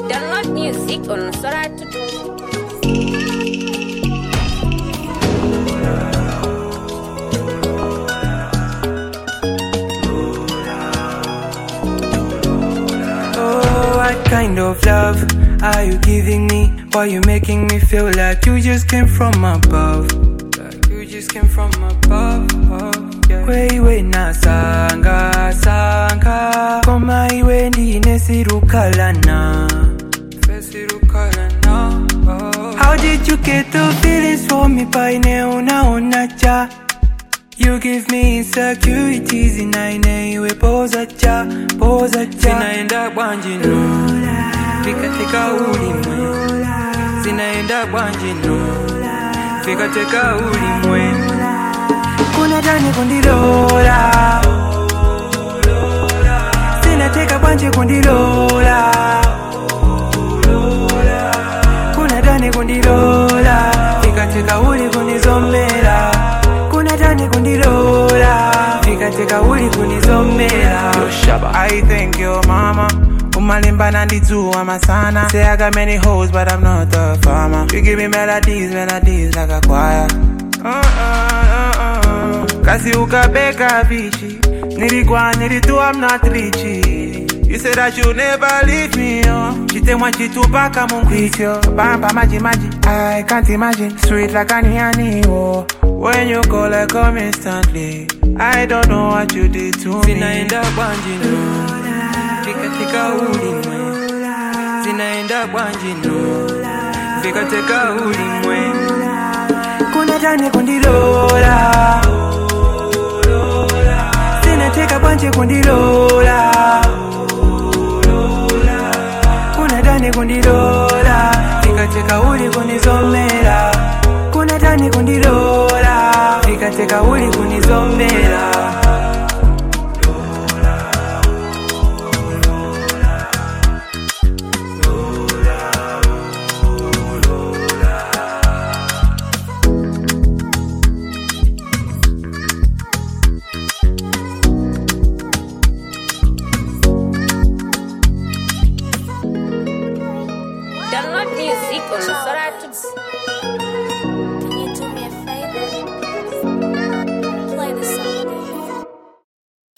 Download music on Sora to do. What kind of love are you giving me? Why you making me feel like you just came from above? Like you just came from above, yeah. Wewe na sanga koma iwe ndine sirukalana. How did you get the feelings for me? Paine unaona cha. You give me insecurities inaine iwe poza cha. Zinaenda bwanjino Fika ulimwe Zinaenda bwanjino Fika ulimwe Kuna tani kundilola Zinateka bwanje kundilola Kuna tani kundilola Fika uli kunizomela Kuna tani kundilola Fika uli kunizomela I thank you mama Umalimba nandijua masana. Say I got many hoes but I'm not a farmer. You give me melodies like a choir. Kasi ukabeka bichi Nilitu I'm not richy. You said that you never leave me Chitemwa chitupaka munkwityo Bamba maji I can't imagine Sweet like honey When you call I come instantly I don't know what you did to me Zinaenda bwanjino Fika ulimwe Zinaenda bwanjino Fika ulimwe Kuna tani kundilola Zinateka bwanje kundilola Kuna tani kundilola Fika uli kunizomela Kuna tani kundilola Fika uli kunizomela Download music on Sora